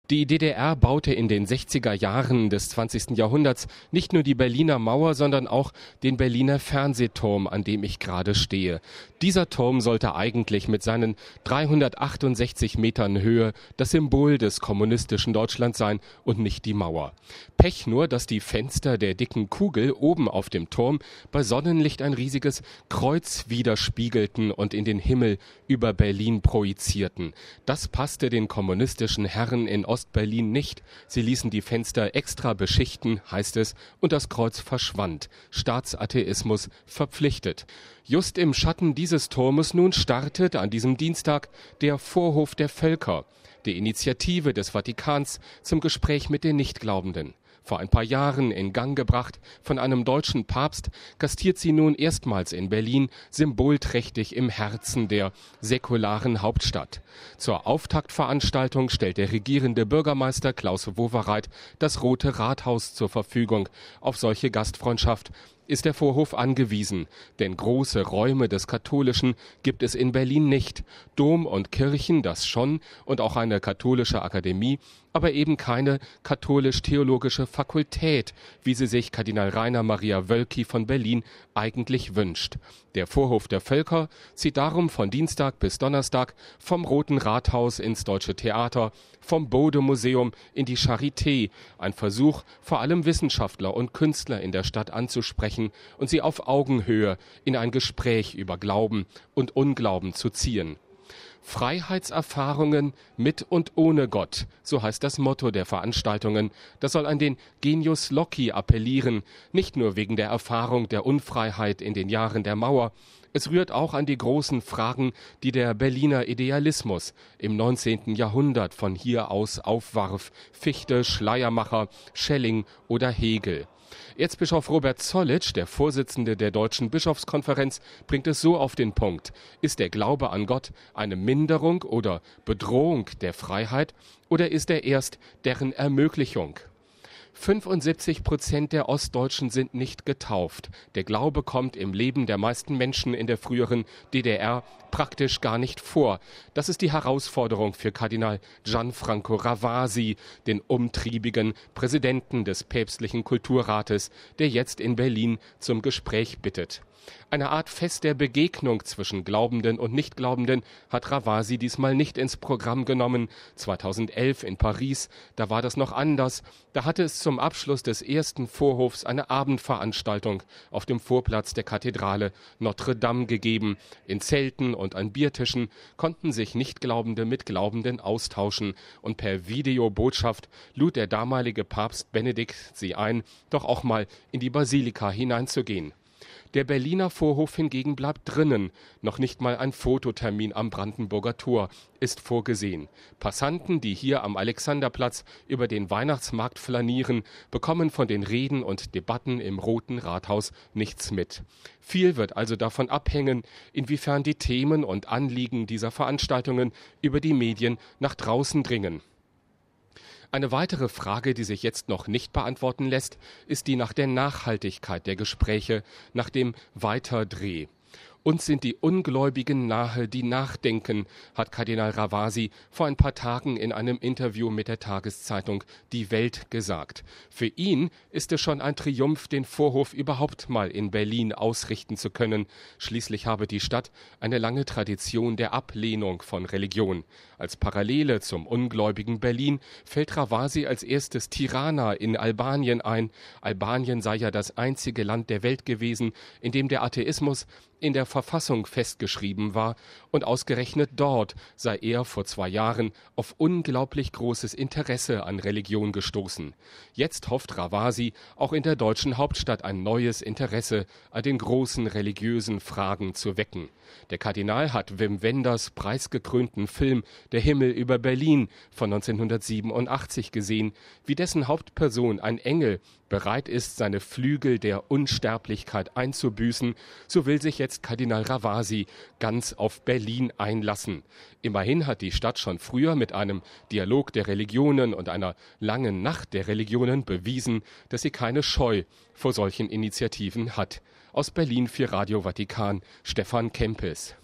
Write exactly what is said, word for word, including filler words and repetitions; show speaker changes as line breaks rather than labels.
Die D D R baute in den sechziger Jahren des zwanzigsten Jahrhunderts nicht nur die Berliner Mauer, sondern auch den Berliner Fernsehturm, an dem ich gerade stehe. Dieser Turm sollte eigentlich mit seinen dreihundertachtundsechzig Metern Höhe das Symbol des kommunistischen Deutschlands sein und nicht die Mauer. Pech nur, dass die Fenster der dicken Kugel oben auf dem Turm bei Sonnenlicht ein riesiges Kreuz widerspiegelten und in den Himmel über Berlin projizierten. Das passte den kommunistischen Herren in Ostberlin nicht. Sie ließen die Fenster extra beschichten, heißt es, und das Kreuz verschwand. Staatsatheismus verpflichtet. Just im Schatten dieses Turmes nun startet an diesem Dienstag der Vorhof der Völker, die Initiative des Vatikans zum Gespräch mit den Nichtglaubenden. Vor ein paar Jahren in Gang gebracht von einem deutschen Papst, gastiert sie nun erstmals in Berlin, symbolträchtig im Herzen der säkularen Hauptstadt. Zur Auftaktveranstaltung stellt der regierende Bürgermeister Klaus Wowereit das Rote Rathaus zur Verfügung. Auf solche Gastfreundschaft ist der Vorhof angewiesen, denn große Räume des Katholischen gibt es in Berlin nicht. Dom und Kirchen, das schon, und auch eine katholische Akademie, aber eben keine katholisch-theologische Fakultät, wie sie sich Kardinal Rainer Maria Wölki von Berlin eigentlich wünscht. Der Vorhof der Völker zieht darum von Dienstag bis Donnerstag vom Roten Rathaus ins Deutsche Theater, vom Bode-Museum in die Charité. Ein Versuch, vor allem Wissenschaftler und Künstler in der Stadt anzusprechen und sie auf Augenhöhe in ein Gespräch über Glauben und Unglauben zu ziehen. Freiheitserfahrungen mit und ohne Gott, so heißt das Motto der Veranstaltungen. Das soll an den Genius Loci appellieren, nicht nur wegen der Erfahrung der Unfreiheit in den Jahren der Mauer. Es rührt auch an die großen Fragen, die der Berliner Idealismus im neunzehnten Jahrhundert von hier aus aufwarf. Fichte, Schleiermacher, Schelling oder Hegel. Erzbischof Robert Zollitsch, der Vorsitzende der Deutschen Bischofskonferenz, bringt es so auf den Punkt: Ist der Glaube an Gott eine Minderung oder Bedrohung der Freiheit oder ist er erst deren Ermöglichung? fünfundsiebzig Prozent der Ostdeutschen sind nicht getauft. Der Glaube kommt im Leben der meisten Menschen in der früheren D D R praktisch gar nicht vor. Das ist die Herausforderung für Kardinal Gianfranco Ravasi, den umtriebigen Präsidenten des päpstlichen Kulturrates, der jetzt in Berlin zum Gespräch bittet. Eine Art Fest der Begegnung zwischen Glaubenden und Nichtglaubenden hat Ravasi diesmal nicht ins Programm genommen. zweitausendelf in Paris, da war das noch anders. Da hatte es zum Abschluss des ersten Vorhofs eine Abendveranstaltung auf dem Vorplatz der Kathedrale Notre Dame gegeben. In Zelten und an Biertischen konnten sich Nichtglaubende mit Glaubenden austauschen. Und per Videobotschaft lud der damalige Papst Benedikt sie ein, doch auch mal in die Basilika hineinzugehen. Der Berliner Vorhof hingegen bleibt drinnen. Noch nicht mal ein Fototermin am Brandenburger Tor ist vorgesehen. Passanten, die hier am Alexanderplatz über den Weihnachtsmarkt flanieren, bekommen von den Reden und Debatten im Roten Rathaus nichts mit. Viel wird also davon abhängen, inwiefern die Themen und Anliegen dieser Veranstaltungen über die Medien nach draußen dringen. Eine weitere Frage, die sich jetzt noch nicht beantworten lässt, ist die nach der Nachhaltigkeit der Gespräche, nach dem Weiterdreh. Uns sind die Ungläubigen nahe, die nachdenken, hat Kardinal Ravasi vor ein paar Tagen in einem Interview mit der Tageszeitung Die Welt gesagt. Für ihn ist es schon ein Triumph, den Vorhof überhaupt mal in Berlin ausrichten zu können. Schließlich habe die Stadt eine lange Tradition der Ablehnung von Religion. Als Parallele zum ungläubigen Berlin fällt Ravasi als erstes Tirana in Albanien ein. Albanien sei ja das einzige Land der Welt gewesen, in dem der Atheismus in der Verfassung festgeschrieben war, und ausgerechnet dort sei er vor zwei Jahren auf unglaublich großes Interesse an Religion gestoßen. Jetzt hofft Ravasi, auch in der deutschen Hauptstadt ein neues Interesse an den großen religiösen Fragen zu wecken. Der Kardinal hat Wim Wenders preisgekrönten Film Der Himmel über Berlin von neunzehnhundertsiebenundachtzig gesehen, wie dessen Hauptperson, ein Engel, bereit ist, seine Flügel der Unsterblichkeit einzubüßen, so will sich jetzt Kardinal Ravasi ganz auf Berlin einlassen. Immerhin hat die Stadt schon früher mit einem Dialog der Religionen und einer langen Nacht der Religionen bewiesen, dass sie keine Scheu vor solchen Initiativen hat. Aus Berlin für Radio Vatikan, Stefan Kempes.